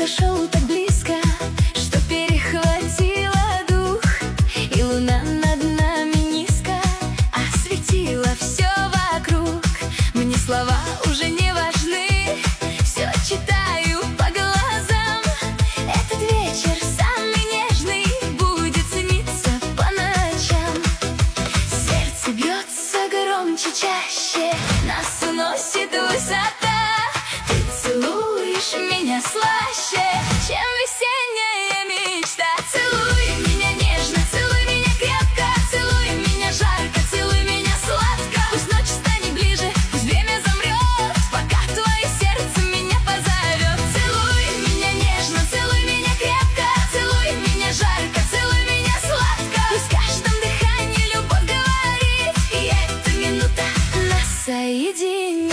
подошел так близко, что перехватило дух, и луна над нами низко осветила все вокруг. Мне слова уже не важны, все читаю по глазам. Этот вечер самый нежный будет сниться по ночам. Сердце бьется громче, чаще, нас уносит высота. Ты целуешь меня слаще, чем весенняя мечта. Целуй меня нежно, целуй меня крепко, целуй меня жарко, целуй меня сладко. Пусть ночь станет ближе, пусть время замрет, пока твое сердце меня позовет. Целуй меня нежно, целуй меня крепко, целуй меня жарко, целуй меня сладко. Пусть в каждом дыхании любовь говорит, и эта минута нас соединит.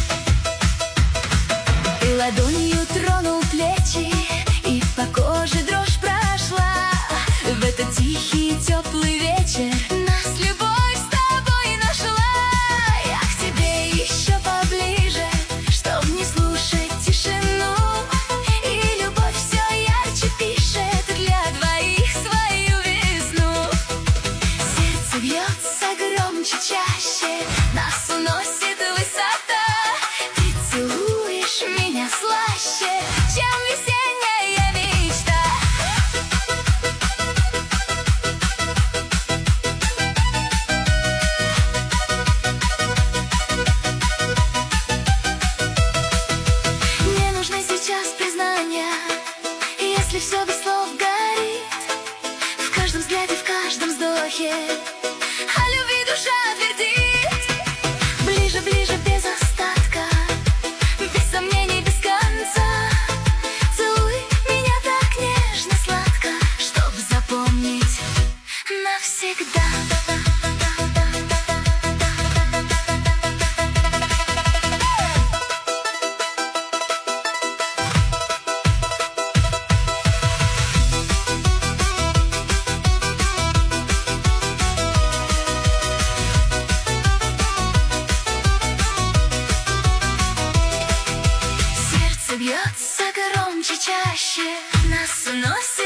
Ты ладонью тронул плечи, и по коже дрожь прошла. В этот тихий теплый вечер нас любовь с тобой нашла. Я к тебе еще поближе, чтоб не слушать тишину, и любовь все ярче пишет для двоих свою весну. Сердце бьется громче, чаще, нас уносит высота. Ты целуешь меня слаще, чем весенняя мечта. Мне нужны сейчас признания, если все без слов горит, в каждом взгляде, в каждом вздохе о любви душа твердит. Ближе, ближе, без остатка, без сомнений, без конца. Целуй меня так нежно, сладко, чтоб запомнить навсегда. Сердце бьется громче, чаще, нас уносит